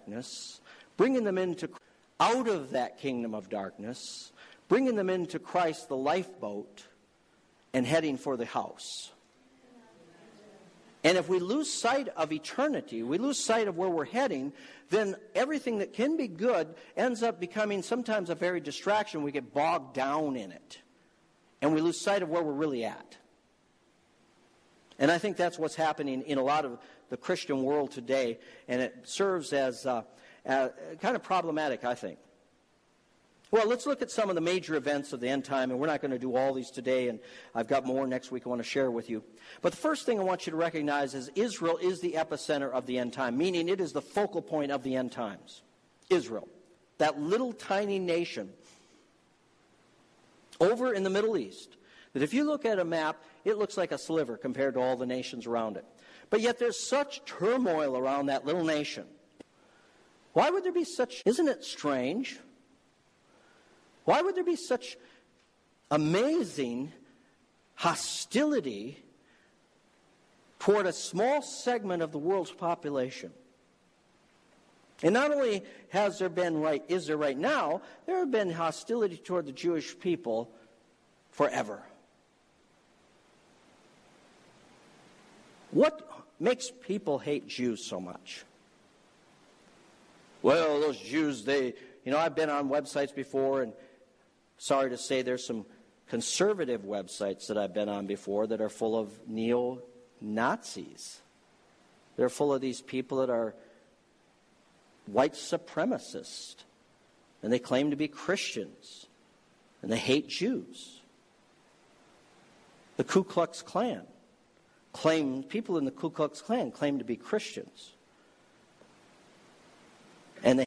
darkness, bringing them out of that kingdom of darkness, bringing them into Christ, the lifeboat, and heading for the house. And if we lose sight of eternity, we lose sight of where we're heading, then everything that can be good ends up becoming sometimes a very distraction. We get bogged down in it. And we lose sight of where we're really at. And I think that's what's happening in a lot of the Christian world today. And it serves as kind of problematic, I think. Well, let's look at some of the major events of the end time, and we're not going to do all these today, and I've got more next week I want to share with you. But the first thing I want you to recognize is Israel is the epicenter of the end time, meaning it is the focal point of the end times. Israel, that little tiny nation over in the Middle East, that if you look at a map, it looks like a sliver compared to all the nations around it. But yet there's such turmoil around that little nation. Why would there be such, isn't it strange? Why would there be such amazing hostility toward a small segment of the world's population? And not only is there right now, there have been hostility toward the Jewish people forever. What makes people hate Jews so much? Well, those Jews, I've been on websites before, and sorry to say there's some conservative websites that I've been on before that are full of neo-Nazis. They're full of these people that are white supremacists. And they claim to be Christians. And they hate Jews. The Ku Klux Klan people in the Ku Klux Klan claim to be Christians. And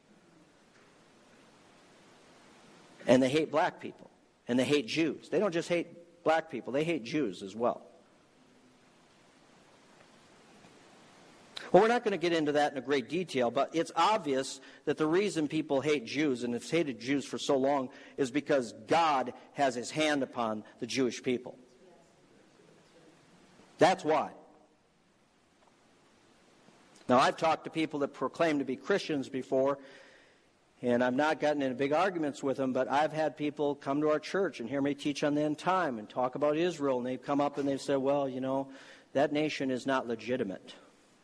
they hate black people. And they hate Jews. They don't just hate black people. They hate Jews as well. Well, we're not going to get into that in a great detail, but it's obvious that the reason people hate Jews, and have hated Jews for so long, is because God has his hand upon the Jewish people. That's why. Now, I've talked to people that proclaim to be Christians before, and I've not gotten into big arguments with them, but I've had people come to our church and hear me teach on the end time and talk about Israel, and they've come up and they've said, well, that nation is not legitimate.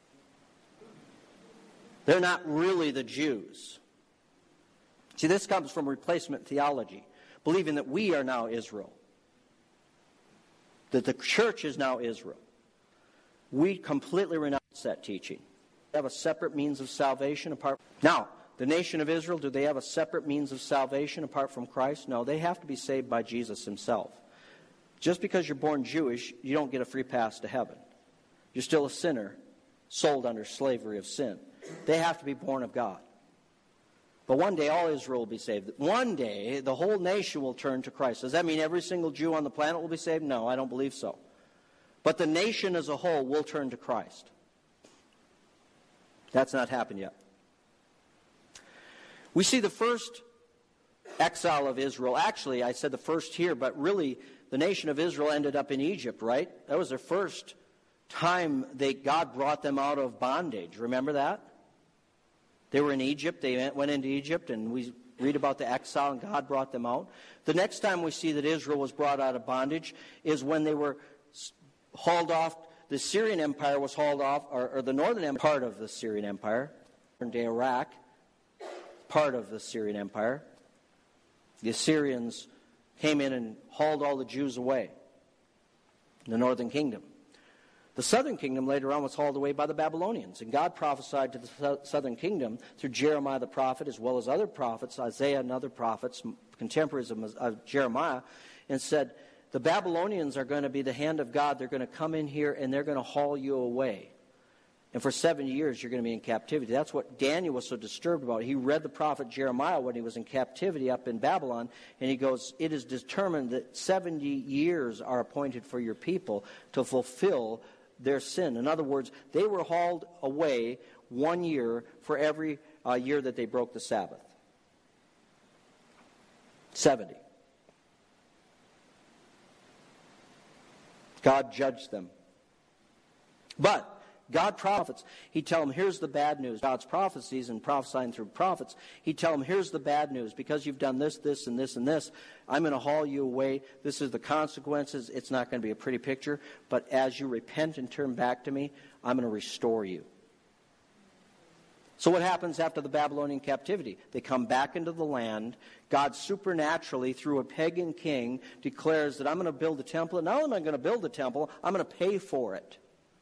They're not really the Jews. See, this comes from replacement theology, believing that we are now Israel, that the church is now Israel. We completely renounce that teaching. They have a separate means of salvation apart. Now, the nation of Israel, do they have a separate means of salvation apart from Christ? No, they have to be saved by Jesus himself. Just because you're born Jewish, you don't get a free pass to heaven. You're still a sinner, sold under slavery of sin. They have to be born of God. But one day all Israel will be saved. One day the whole nation will turn to Christ. Does that mean every single Jew on the planet will be saved? No, I don't believe so. But the nation as a whole will turn to Christ. That's not happened yet. We see the first exile of Israel. Actually, I said the first here, but really the nation of Israel ended up in Egypt, right? That was their first time God brought them out of bondage. Remember that? They were in Egypt. They went into Egypt, and we read about the exile, and God brought them out. The next time we see that Israel was brought out of bondage is when they were hauled off. The Syrian Empire was hauled off, or the northern empire, part of the Syrian Empire, modern-day Iraq, part of the Syrian Empire. The Assyrians came in and hauled all the Jews away in the northern kingdom. The southern kingdom later on was hauled away by the Babylonians. And God prophesied to the southern kingdom through Jeremiah the prophet, as well as other prophets, Isaiah and other prophets, contemporaries of Jeremiah, and said, the Babylonians are going to be the hand of God. They're going to come in here and they're going to haul you away. And for 70 years you're going to be in captivity. That's what Daniel was so disturbed about. He read the prophet Jeremiah when he was in captivity up in Babylon, and he goes, it is determined that 70 years are appointed for your people to fulfill their sin. In other words, they were hauled away 1 year for every year that they broke the Sabbath. 70. God judged them. But God prophets. He'd tell them, here's the bad news. God's prophecies and prophesying through prophets. He'd tell them, here's the bad news. Because you've done this, this, and this, and this, I'm going to haul you away. This is the consequences. It's not going to be a pretty picture. But as you repent and turn back to me, I'm going to restore you. So what happens after the Babylonian captivity? They come back into the land. God supernaturally, through a pagan king, declares that I'm going to build a temple. And not only am I going to build a temple, I'm going to pay for it.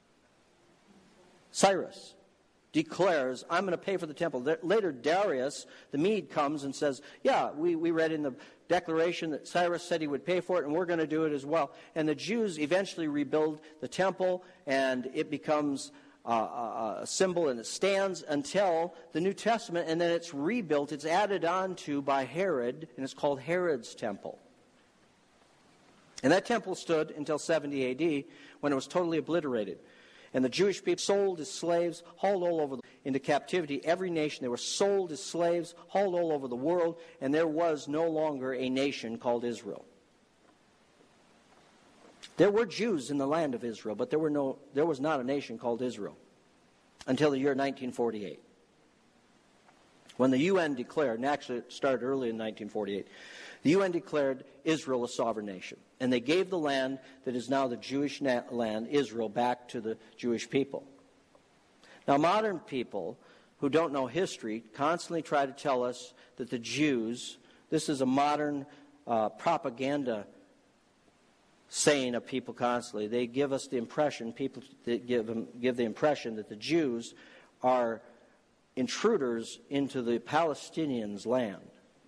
Cyrus declares, I'm going to pay for the temple. Later, Darius, the Mede, comes and says, yeah, we read in the declaration that Cyrus said he would pay for it, and we're going to do it as well. And the Jews eventually rebuild the temple, and it becomes a symbol, and it stands until the New Testament, and then it's rebuilt. It's added on to by Herod, and it's called Herod's temple. And that temple stood until 70 A.D., when it was totally obliterated. And the Jewish people sold as slaves, hauled all over into captivity. Every nation, they were sold as slaves, hauled all over the world, and there was no longer a nation called Israel. There were Jews in the land of Israel, but there was not a nation called Israel until the year 1948. When the UN declared, and actually it started early in 1948, the UN declared Israel a sovereign nation. And they gave the land that is now the Jewish land, Israel, back to the Jewish people. Now, modern people who don't know history constantly try to tell us that the Jews, this is a modern propaganda saying of people constantly. They give us the impression, people that give the impression that the Jews are intruders into the Palestinians' land.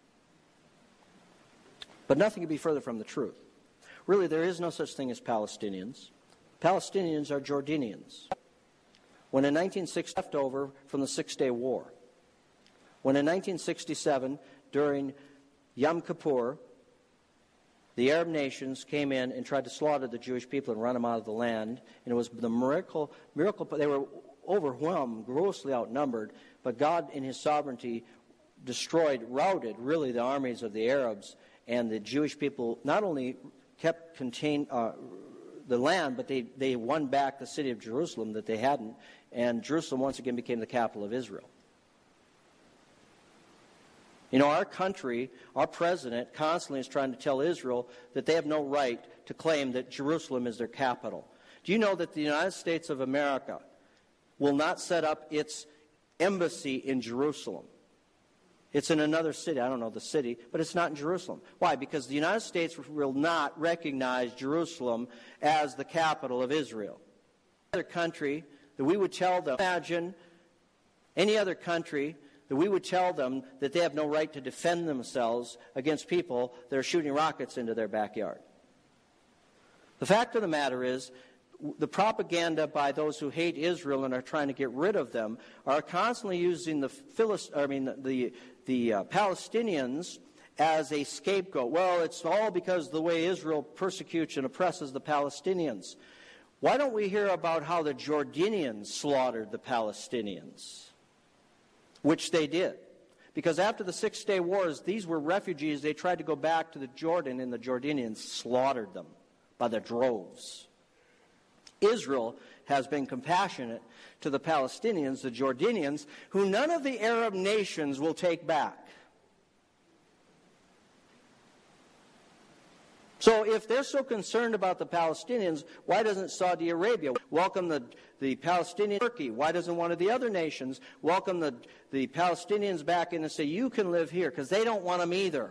But nothing could be further from the truth. Really, there is no such thing as Palestinians. Palestinians are Jordanians. When in 1960, left over from the Six-Day War. When in 1967, during Yom Kippur, the Arab nations came in and tried to slaughter the Jewish people and run them out of the land. And it was the miracle, they were overwhelmed, grossly outnumbered, but God in his sovereignty routed really the armies of the Arabs, and the Jewish people not only kept contained the land, but they won back the city of Jerusalem that they hadn't, and Jerusalem once again became the capital of Israel. You know, our country, our president constantly is trying to tell Israel that they have no right to claim that Jerusalem is their capital. Do you know that the United States of America will not set up its embassy in Jerusalem? It's in another city. I don't know the city, but it's not in Jerusalem. Why? Because the United States will not recognize Jerusalem as the capital of Israel. Any other country that we would tell them, imagine any other country that we would tell them that they have no right to defend themselves against people that are shooting rockets into their backyard. The fact of the matter is, the propaganda by those who hate Israel and are trying to get rid of them are constantly using the Palestinians as a scapegoat. Well, it's all because of the way Israel persecutes and oppresses the Palestinians. Why don't we hear about how the Jordanians slaughtered the Palestinians? Which they did. Because after the Six-Day Wars, these were refugees. They tried to go back to the Jordan, and the Jordanians slaughtered them by the droves. Israel has been compassionate to the Palestinians, the Jordanians, who none of the Arab nations will take back. So if they're so concerned about the Palestinians, why doesn't Saudi Arabia welcome the Palestinian Turkey? Why doesn't one of the other nations welcome the Palestinians back in and say, you can live here? Because they don't want them either.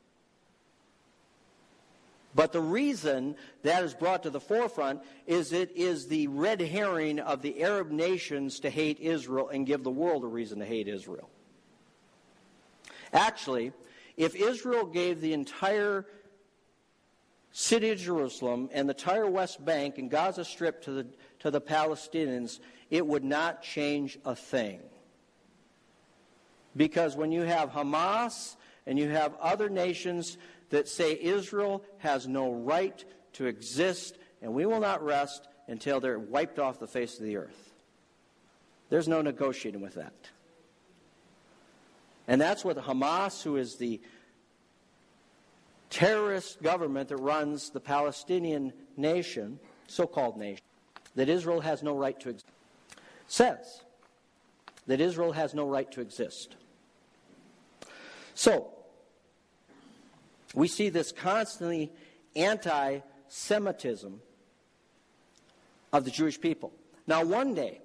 But the reason that is brought to the forefront is it is the red herring of the Arab nations to hate Israel and give the world a reason to hate Israel. Actually, if Israel gave the entire city of Jerusalem and the entire West Bank and Gaza Strip to the Palestinians, it would not change a thing. Because when you have Hamas and you have other nations that say Israel has no right to exist and we will not rest until they're wiped off the face of the earth, there's no negotiating with that. And that's what Hamas, who is the terrorist government that runs the Palestinian nation, so-called nation, that Israel has no right to exist. says that Israel has no right to exist. So, we see this constantly anti-Semitism of the Jewish people. Now, one day,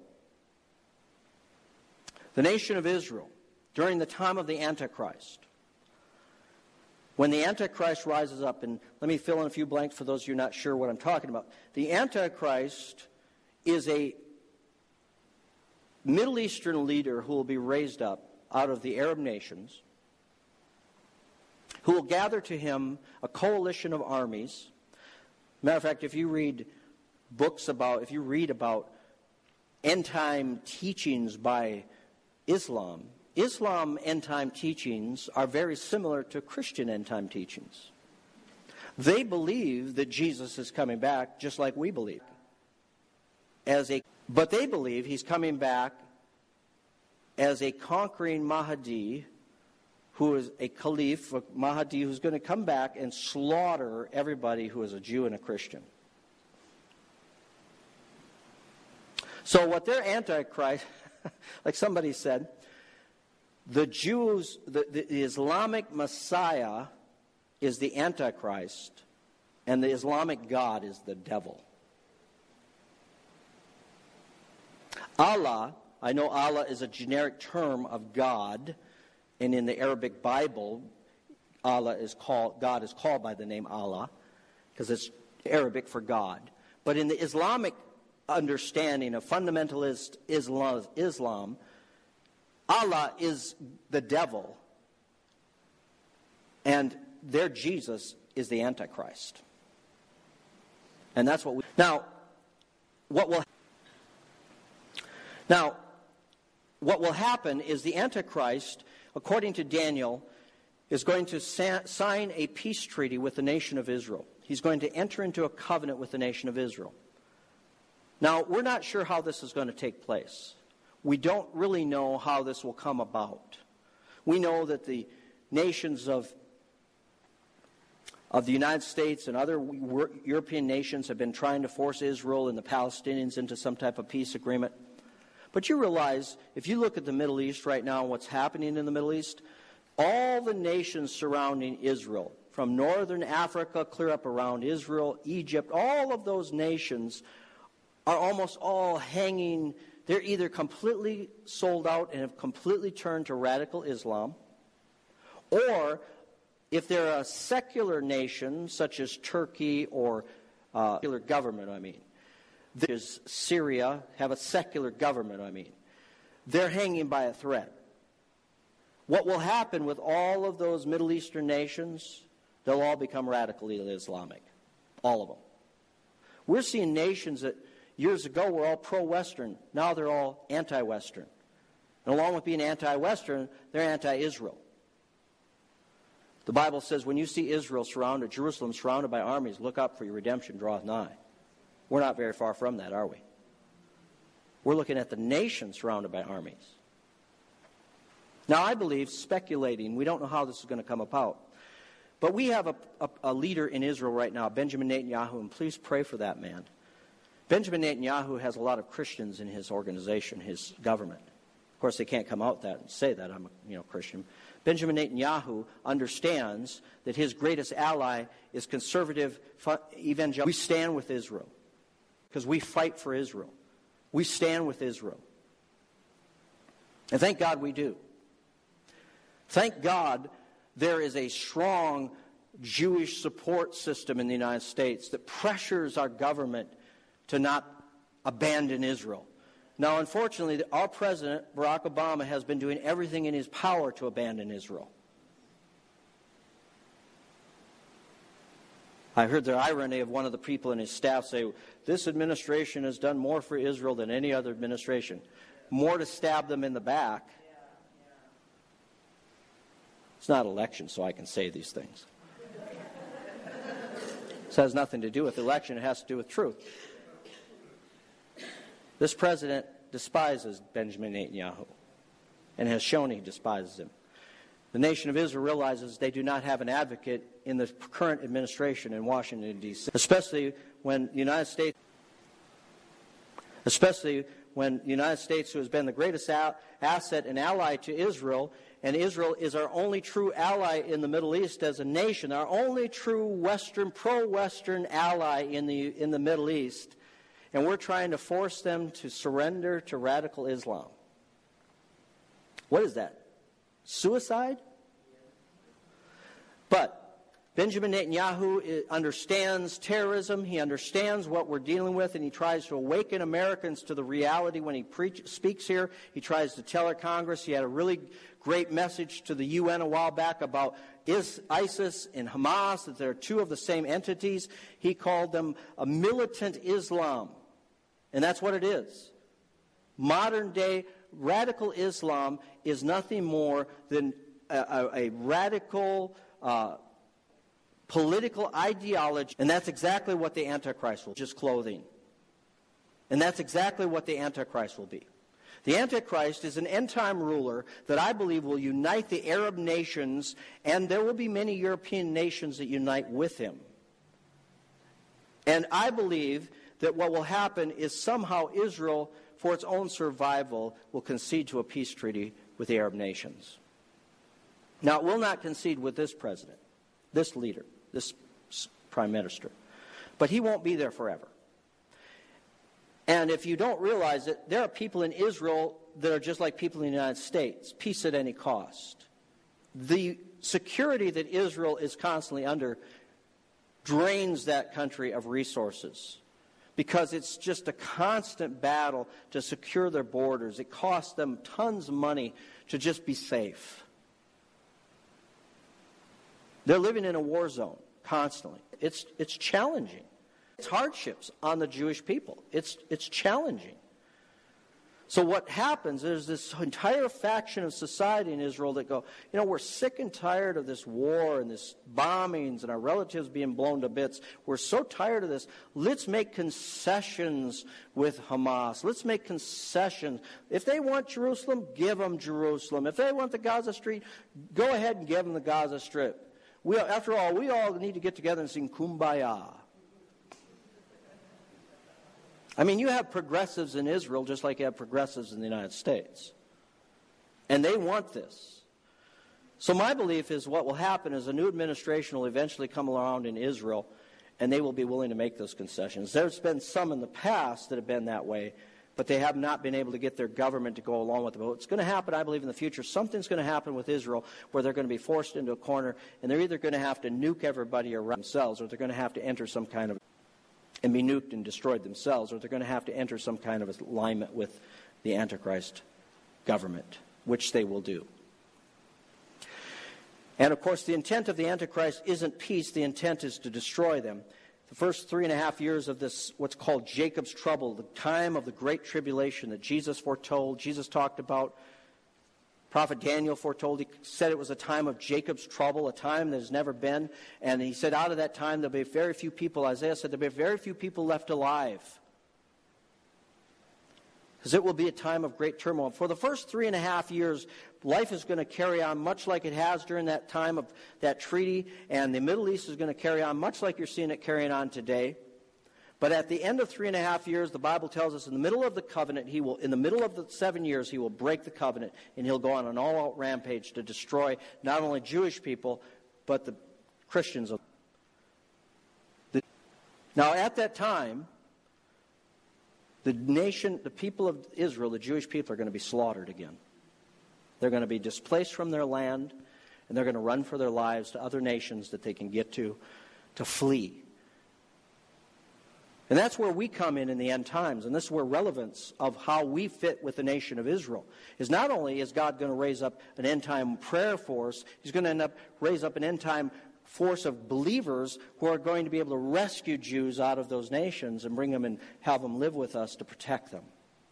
the nation of Israel, during the time of the Antichrist, when the Antichrist rises up, and let me fill in a few blanks for those of you not sure what I'm talking about. The Antichrist is a Middle Eastern leader who will be raised up out of the Arab nations, who will gather to him a coalition of armies. Matter of fact, if you read about end-time teachings by Islam end-time teachings are very similar to Christian end-time teachings. They believe that Jesus is coming back just like we believe. But they believe he's coming back as a conquering Mahdi, who is a caliph, a Mahdi who's going to come back and slaughter everybody who is a Jew and a Christian. So what their Antichrist, like somebody said, the Jews, the Islamic Messiah is the Antichrist, and the Islamic God is the devil. Allah, I know Allah is a generic term of God, and in the Arabic Bible, God is called by the name Allah, because it's Arabic for God. But in the Islamic understanding of fundamentalist Islam, Allah is the devil, and their Jesus is the Antichrist. And that's what we... Now, what will happen is the Antichrist, according to Daniel, is going to sign a peace treaty with the nation of Israel. He's going to enter into a covenant with the nation of Israel. Now, we're not sure how this is going to take place. We don't really know how this will come about. We know that the nations of the United States and other European nations have been trying to force Israel and the Palestinians into some type of peace agreement. But you realize, if you look at the Middle East right now and what's happening in the Middle East, all the nations surrounding Israel, from northern Africa clear up around Israel, Egypt, all of those nations are almost all hanging. They're either completely sold out and have completely turned to radical Islam, or if they're a secular nation, such as Turkey or secular government, there's Syria, have a secular government, they're hanging by a thread. What will happen with all of those Middle Eastern nations? They'll all become radically Islamic. All of them. We're seeing nations that years ago were all pro-Western. Now they're all anti-Western. And along with being anti-Western, they're anti-Israel. The Bible says, when you see Israel surrounded, Jerusalem surrounded by armies, look up, for your redemption draweth nigh. We're not very far from that, are we? We're looking at the nation surrounded by armies. Now, I believe, speculating, we don't know how this is going to come about, but we have a leader in Israel right now, Benjamin Netanyahu, and please pray for that man. Benjamin Netanyahu has a lot of Christians in his organization, his government. Of course, they can't come out that and say that I'm a Christian. Benjamin Netanyahu understands that his greatest ally is conservative evangelical. We stand with Israel because we fight for Israel. We stand with Israel. And thank God we do. Thank God there is a strong Jewish support system in the United States that pressures our government to not abandon Israel. Now, unfortunately, our president, Barack Obama, has been doing everything in his power to abandon Israel. I heard the irony of one of the people in his staff say, this administration has done more for Israel than any other administration. More to stab them in the back. It's not election, so I can say these things. This has nothing to do with election. It has to do with truth. This president despises Benjamin Netanyahu and has shown he despises him. The nation of Israel realizes they do not have an advocate in the current administration in Washington, D.C., especially when when the United States, who has been the greatest asset and ally to Israel, and Israel is our only true ally in the Middle East as a nation, our only true Western, pro-Western ally in the Middle East, and we're trying to force them to surrender to radical Islam. What is that? Suicide? But Benjamin Netanyahu understands terrorism. He understands what we're dealing with, and he tries to awaken Americans to the reality when he speaks here. He tries to tell our Congress. He had a really great message to the UN a while back about ISIS and Hamas, that they're two of the same entities. He called them a militant Islam, and that's what it is. Modern-day radical Islam is nothing more than a radical political ideology, and that's exactly what the Antichrist will be, just clothing. And that's exactly what the Antichrist will be. The Antichrist is an end-time ruler that I believe will unite the Arab nations, and there will be many European nations that unite with him. And I believe that what will happen is somehow Israel, for its own survival, will concede to a peace treaty with the Arab nations. Now, it will not concede with this president, this leader, this prime minister. But he won't be there forever. And if you don't realize it, there are people in Israel that are just like people in the United States, peace at any cost. The security that Israel is constantly under drains that country of resources because it's just a constant battle to secure their borders. It costs them tons of money to just be safe. They're living in a war zone constantly. It's challenging. It's hardships on the Jewish people. It's challenging. So what happens is this entire faction of society in Israel that go, we're sick and tired of this war and this bombings and our relatives being blown to bits. We're so tired of this. Let's make concessions with Hamas. Let's make concessions. If they want Jerusalem, give them Jerusalem. If they want the Gaza Strip, go ahead and give them the Gaza Strip. After all, we all need to get together and sing Kumbaya. I mean, you have progressives in Israel just like you have progressives in the United States. And they want this. So my belief is what will happen is a new administration will eventually come around in Israel, and they will be willing to make those concessions. There's been some in the past that have been that way, but they have not been able to get their government to go along with it. But what's going to happen, I believe, in the future, something's going to happen with Israel where they're going to be forced into a corner, and they're either going to have to nuke everybody around themselves, or they're going to have to enter some kind of and be nuked and destroyed themselves, or they're going to have to enter some kind of alignment with the Antichrist government, which they will do. And, of course, the intent of the Antichrist isn't peace. The intent is to destroy them. The first 3.5 years of this, what's called Jacob's trouble, the time of the great tribulation that Jesus foretold, Jesus talked about, Prophet Daniel foretold, he said it was a time of Jacob's trouble, a time that has never been. And he said out of that time there'll be very few people, Isaiah said there'll be very few people left alive. Because it will be a time of great turmoil. For the first 3.5 years, life is going to carry on much like it has during that time of that treaty. And the Middle East is going to carry on much like you're seeing it carrying on today. But at the end of 3.5 years, the Bible tells us in the middle of the covenant, in the middle of the 7 years, he will break the covenant, and he'll go on an all-out rampage to destroy not only Jewish people, but the Christians. Now, at that time, the people of Israel, the Jewish people, are going to be slaughtered again. They're going to be displaced from their land, and they're going to run for their lives to other nations that they can get to flee. And that's where we come in the end times, and this is where relevance of how we fit with the nation of Israel is. Not only is God going to raise up an end-time prayer force, he's going to raise up an end-time force of believers who are going to be able to rescue Jews out of those nations and bring them and have them live with us to protect them.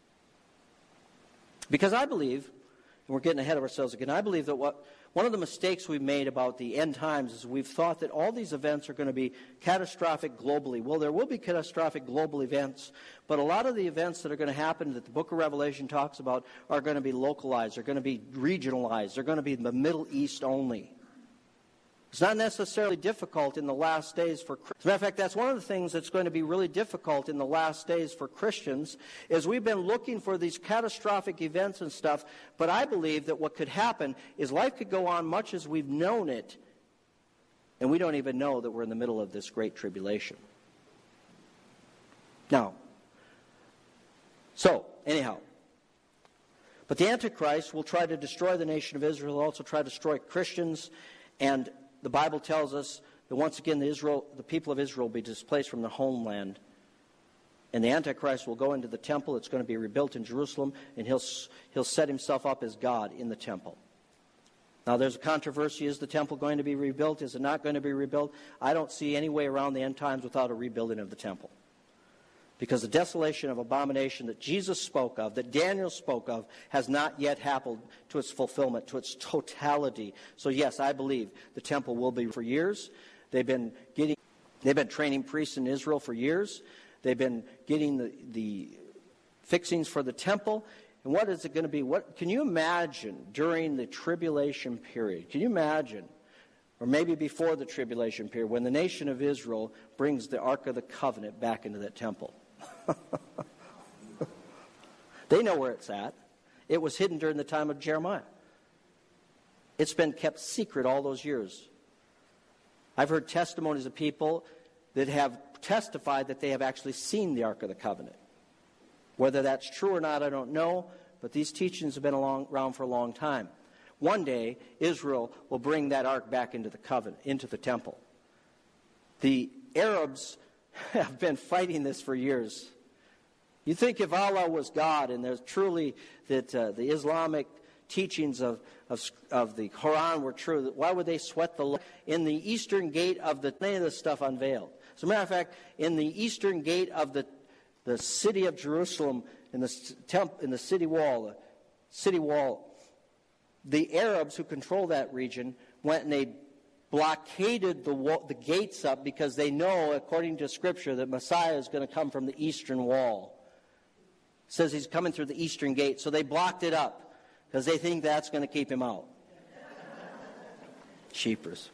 Because I believe, and we're getting ahead of ourselves again, I believe that one of the mistakes we've made about the end times is we've thought that all these events are going to be catastrophic globally. Well, there will be catastrophic global events, but a lot of the events that are going to happen that the book of Revelation talks about are going to be localized, they're going to be regionalized, they're going to be in the Middle East only. It's not necessarily difficult in the last days for Christians. As a matter of fact, that's one of the things that's going to be really difficult in the last days for Christians, is we've been looking for these catastrophic events and stuff, but I believe that what could happen is life could go on much as we've known it, and we don't even know that we're in the middle of this great tribulation. Now, anyhow, but the Antichrist will try to destroy the nation of Israel, also try to destroy Christians, and the Bible tells us that once again the people of Israel will be displaced from their homeland. And the Antichrist will go into the temple. It's going to be rebuilt in Jerusalem, and he'll set himself up as God in the temple. Now there's a controversy. Is the temple going to be rebuilt? Is it not going to be rebuilt? I don't see any way around the end times without a rebuilding of the temple. Because the desolation of abomination that Jesus spoke of, that Daniel spoke of, has not yet happened to its fulfillment, to its totality. So yes, I believe the temple will be for years. They've been training priests in Israel for years. They've been getting the fixings for the temple. And what is it going to be? What can you imagine during the tribulation period? Can you imagine, or maybe before the tribulation period, when the nation of Israel brings the Ark of the Covenant back into that temple? They know where it's at. It was hidden during the time of Jeremiah. It's been kept secret all those years. I've heard testimonies of people that have testified that they have actually seen the Ark of the Covenant. Whether that's true or not, I don't know, but these teachings have been around for a long time. One day, Israel will bring that Ark back into the covenant, into the temple. The Arabs have been fighting this for years. You think if Allah was God and there's truly that the Islamic teachings of the Quran were true, why would they sweat the in the eastern gate of any of this stuff unveiled? As a matter of fact, in the eastern gate of the city of Jerusalem, in the city wall, the Arabs who control that region went and they blockaded the gates up because they know, according to Scripture, that Messiah is going to come from the eastern wall. It says he's coming through the eastern gate, so they blocked it up because they think that's going to keep him out. Sheepers.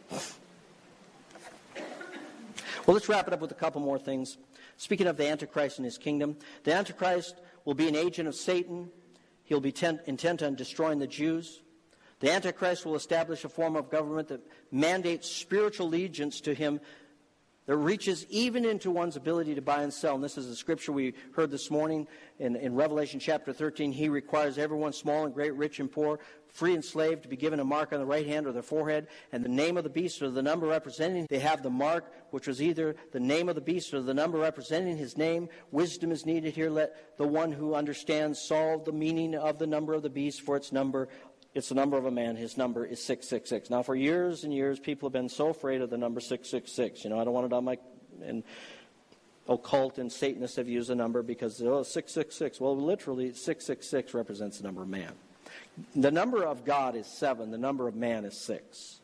Well, let's wrap it up with a couple more things. Speaking of the Antichrist and his kingdom, the Antichrist will be an agent of Satan. He'll be intent on destroying the Jews. The Antichrist will establish a form of government that mandates spiritual allegiance to him that reaches even into one's ability to buy and sell. And this is the scripture we heard this morning in Revelation chapter 13. He requires everyone, small and great, rich and poor, free and slave, to be given a mark on the right hand or the forehead, and the name of the beast or the number representing. They have the mark, which was either the name of the beast or the number representing his name. Wisdom is needed here. Let the one who understands solve the meaning of the number of the beast, for its number. It's the number of a man. His number is 666. Now, for years and years, people have been so afraid of the number 666. I don't want it and occult and Satanists have used the number because, 666. Well, literally, 666 represents the number of man. The number of God is 7. The number of man is 6.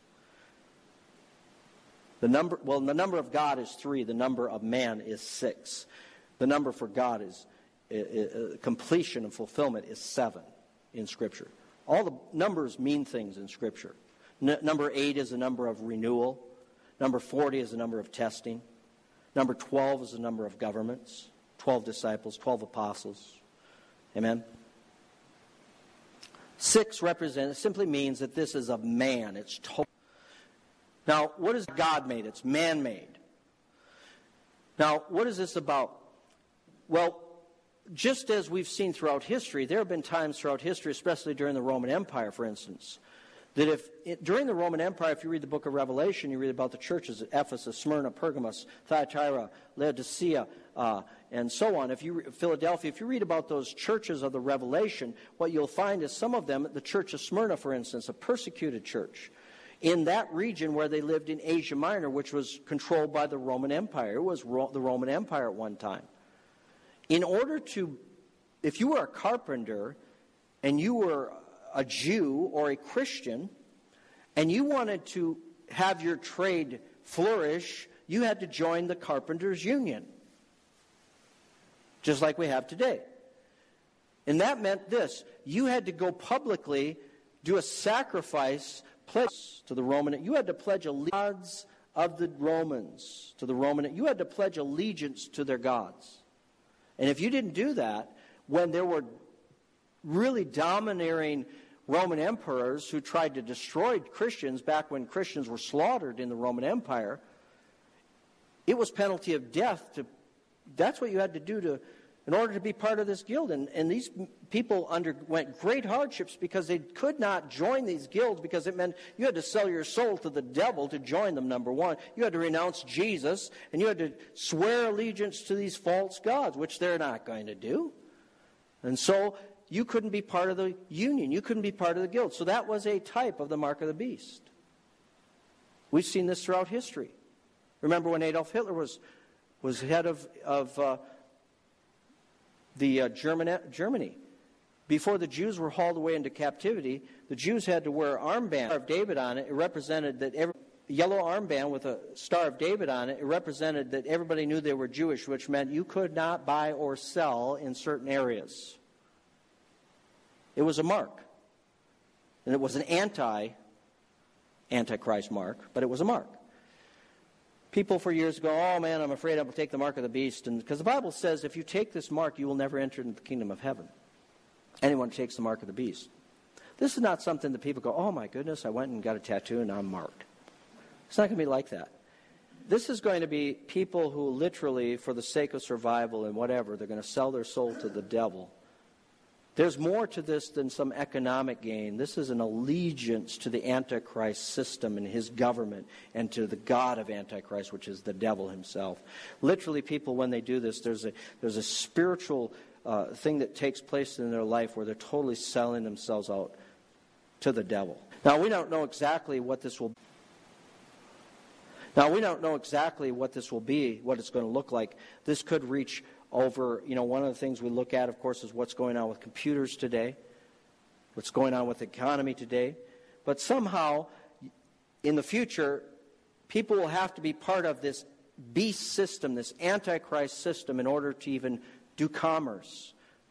The number of God is 3. The number of man is 6. The number for God is completion and fulfillment is 7 in Scripture. All the numbers mean things in Scripture. Number 8 is a number of renewal. Number 40 is a number of testing. Number 12 is a number of governments. 12 disciples, 12 apostles. Amen? 6 simply means that this is of man. It's total. Now, what is God made? It's man-made. Now, what is this about? Well, just as we've seen throughout history, there have been times throughout history, especially during the Roman Empire, for instance, that during the Roman Empire, if you read the book of Revelation, you read about the churches at Ephesus, Smyrna, Pergamos, Thyatira, Laodicea, and so on. Philadelphia, if you read about those churches of the Revelation, what you'll find is some of them, the church of Smyrna, for instance, a persecuted church, in that region where they lived in Asia Minor, which was controlled by the Roman Empire. It was the Roman Empire at one time. If you were a carpenter and you were a Jew or a Christian and you wanted to have your trade flourish, you had to join the Carpenters Union, just like we have today. And that meant this: you had to go publicly, do a sacrifice pledge to the Roman. You had to pledge allegiance of the Romans to the Roman. You had to pledge allegiance to their gods. And if you didn't do that, when there were really domineering Roman emperors who tried to destroy Christians back when Christians were slaughtered in the Roman Empire, it was penalty of death. That's what you had to do in order to be part of this guild. And these people underwent great hardships because they could not join these guilds, because it meant you had to sell your soul to the devil to join them, number one. You had to renounce Jesus, and you had to swear allegiance to these false gods, which they're not going to do. And so you couldn't be part of the union. You couldn't be part of the guild. So that was a type of the mark of the beast. We've seen this throughout history. Remember when Adolf Hitler was head of Germany. Before the Jews were hauled away into captivity, the Jews had to wear an armband, Star of David on it. It represented that yellow armband with a Star of David on it. It represented that everybody knew they were Jewish, which meant you could not buy or sell in certain areas. It was a mark. And it was an antichrist mark, but it was a mark. People for years go, oh man, I'm afraid I will take the mark of the beast. And because the Bible says if you take this mark, you will never enter into the kingdom of heaven. Anyone who takes the mark of the beast. This is not something that people go, oh my goodness, I went and got a tattoo and I'm marked. It's not going to be like that. This is going to be people who literally, for the sake of survival and whatever, they're going to sell their soul to the devil. There's more to this than some economic gain. This is an allegiance to the Antichrist system and his government and to the God of Antichrist, which is the devil himself. Literally, people, when they do this, there's a spiritual thing that takes place in their life where they're totally selling themselves out to the devil. Now, we don't know exactly what this will be. What it's going to look like. This could reach over, one of the things we look at, of course, is what's going on with computers today, what's going on with the economy today. But somehow, in the future, people will have to be part of this beast system, this Antichrist system, in order to even do commerce.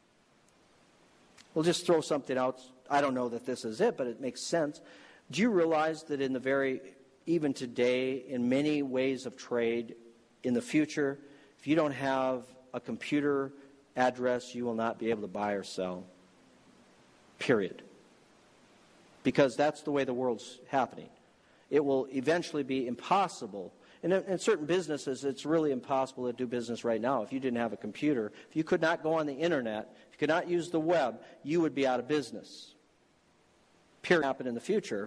We'll just throw something out. I don't know that this is it, but it makes sense. Do you realize that even today, in many ways of trade, in the future, if you don't have a computer address, you will not be able to buy or sell. Period. Because that's the way the world's happening. It will eventually be impossible. And in certain businesses, it's really impossible to do business right now. If you didn't have a computer, if you could not go on the internet, if you could not use the web, you would be out of business. Period. Happen in the future.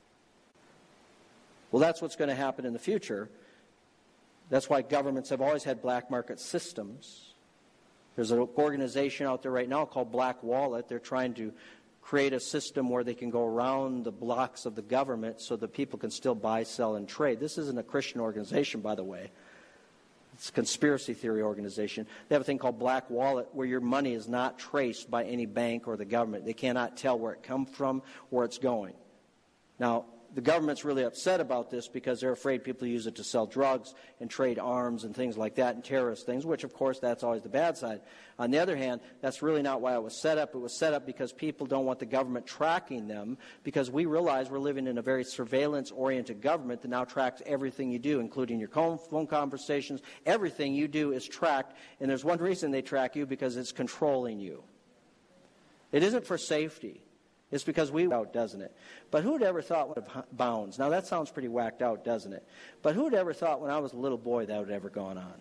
Well, that's what's going to happen in the future. That's why governments have always had black market systems. There's an organization out there right now called Black Wallet. They're trying to create a system where they can go around the blocks of the government so that people can still buy, sell, and trade. This isn't a Christian organization, by the way. It's a conspiracy theory organization. They have a thing called Black Wallet where your money is not traced by any bank or the government. They cannot tell where it comes from, where it's going. Now, the government's really upset about this because they're afraid people use it to sell drugs and trade arms and things like that and terrorist things, which, of course, that's always the bad side. On the other hand, that's really not why it was set up. It was set up because people don't want the government tracking them, because we realize we're living in a very surveillance-oriented government that now tracks everything you do, including your phone conversations. Everything you do is tracked, and there's one reason they track you, because it's controlling you. It isn't for safety. It's because we out, doesn't it? But who'd ever thought of bounds? Now that sounds pretty whacked out, doesn't it? But who'd ever thought when I was a little boy that would ever gone on?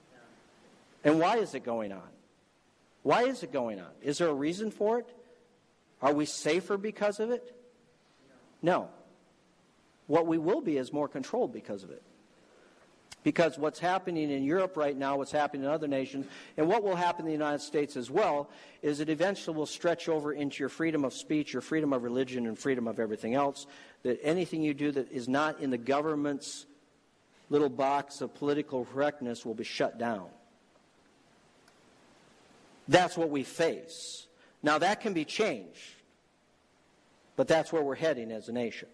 And why is it going on? Why is it going on? Is there a reason for it? Are we safer because of it? No. What we will be is more controlled because of it. Because what's happening in Europe right now, what's happening in other nations, and what will happen in the United States as well, is it eventually will stretch over into your freedom of speech, your freedom of religion, and freedom of everything else. That anything you do that is not in the government's little box of political correctness will be shut down. That's what we face. Now that can be changed, but that's where we're heading as a nation.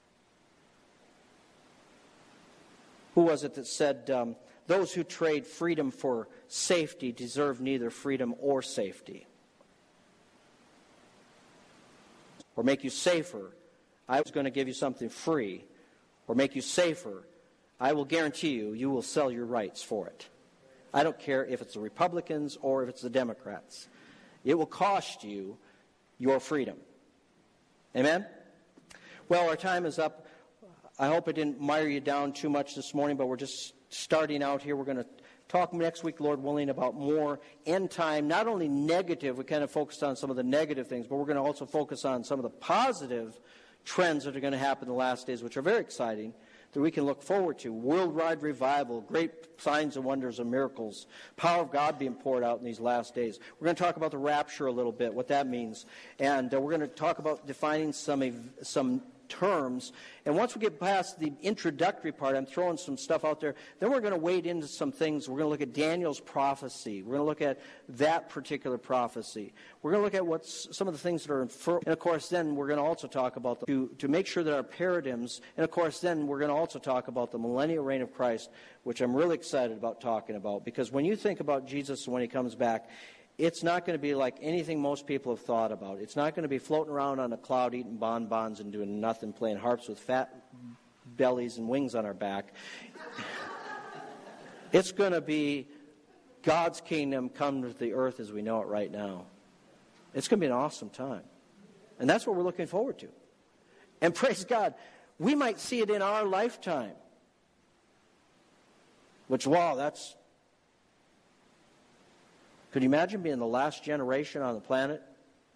Who was it that said, those who trade freedom for safety deserve neither freedom or safety? Or make you safer I was going to give you something free or make you safer, I will guarantee you will sell your rights for it. I don't care if it's the Republicans or if it's the Democrats. It will cost you your freedom. Amen? Well, our time is up. I hope it didn't mire you down too much this morning, but we're just starting out here. We're going to talk next week, Lord willing, about more end time, not only negative, we kind of focused on some of the negative things, but we're going to also focus on some of the positive trends that are going to happen in the last days, which are very exciting, that we can look forward to. Worldwide revival, great signs and wonders and miracles, power of God being poured out in these last days. We're going to talk about the rapture a little bit, what that means. And we're going to talk about defining some terms. And once we get past the introductory part, I'm throwing some stuff out there, then we're going to wade into some things. We're going to look at Daniel's prophecy. We're going to look at that particular prophecy. We're going to look at what's some of the things that are inferred. And of course, then we're going to also talk about to make sure that our paradigms, and of course, then we're going to also talk about the millennial reign of Christ, which I'm really excited about talking about, because when you think about Jesus when he comes back, it's not going to be like anything most people have thought about. It's not going to be floating around on a cloud eating bonbons and doing nothing, playing harps with fat bellies and wings on our back. It's going to be God's kingdom come to the earth as we know it right now. It's going to be an awesome time. And that's what we're looking forward to. And praise God, we might see it in our lifetime. Which, wow, that's... Could you imagine being the last generation on the planet